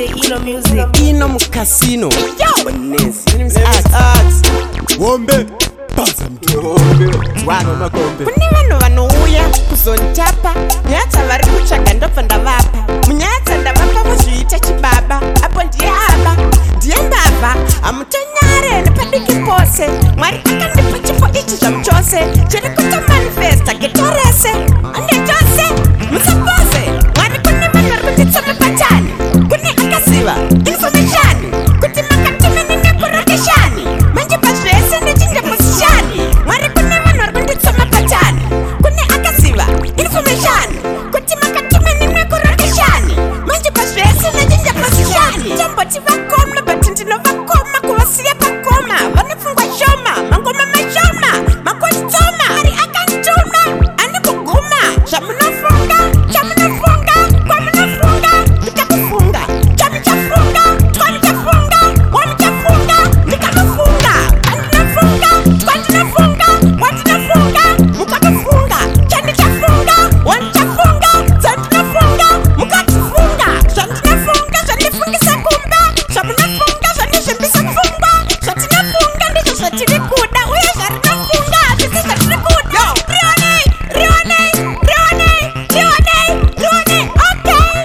DJ Ino Music. Ino mu casino. Yo! Nesi. Arts. Wombe. Baza mtombe. Wano makombe. Kuni vanu vanouya kuzonitapa. Nyatsa vari kutsvaga ndobva ndavapa. Munyatsa ndavapa muzviita chibaba. Apo ndiye aba. Ndiye mbavha. Hamutonyare nepadiki pose. Mwari akandipa chipo ichi zvamuchose. Chiri kutomanifesta getorese. Ande chose. Musapose. Mwari kune vanhu vari kunditsoma patani. Kune akaziva information. Kuti makatumeni nekurokeshani. Manje pazvese ndechinja musishani. Mwari kune vanhu vari kunditsoma patani. Kune akaziva information. Kuti makatumeni nekurokeshani. Manje pazvese ndechinja musishani. Tamboti vakoma but ndinovakoma kuvasiya pakoma. Vanopfungwa shoma mangoma mashoma. Makositoma ari akantuma ane kuguma. Zvamunofunga zvamunofunga kwamunofunga ndikakufunga. Chamuchafunga twamuchafunga wamuchafunga ndikakufunga. Andinofunga twandinofunga wandinofunga mukakufunga. Chandichafunga wandichafunga dzandinofunga mukakufunga. Zvandinofunga zvandifungisa kumba. Zvamunofunga zvandizvimbisa pfungwa. Zvatinofunga ndizvo zvatiri kuda uye zvarinofunga hazvisi zvatiri kuda. Rionei rionei rionei rionei rionei okay.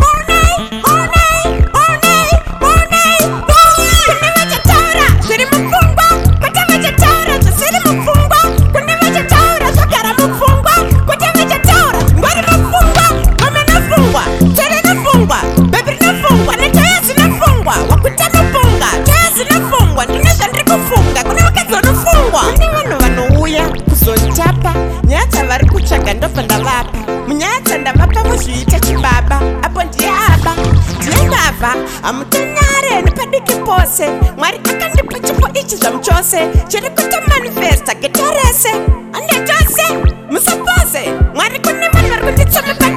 Onei kune vachataura zviri mupfungwa kwete vachataura zvisiri mupfungwa. Kune vachataura zvagara mupfungwa kwete vachataura ngwari mupfungwa. Mama nofungwa tere nofungwa bebi rinofungwa netoya zinofungwa wakuta mupunga toya zinofungwa ndine zvandiri kufunga. Kune vakadzi vanofungwa. Kune vanhu vanouya kuzonitapa. Nyatsa vari kutsvaga ndobva ndavapa. Munyatsa ndavapa muzviita chibaba. Apo ndiye aba ndiye mbavha. Hamutonyare nepadiki pose. Mwari akandipa chipo ichi zvamuchose. Chiri kutomanifesta getorese. Ande chose musapose. Mwari kune vanhu vari kunditsoma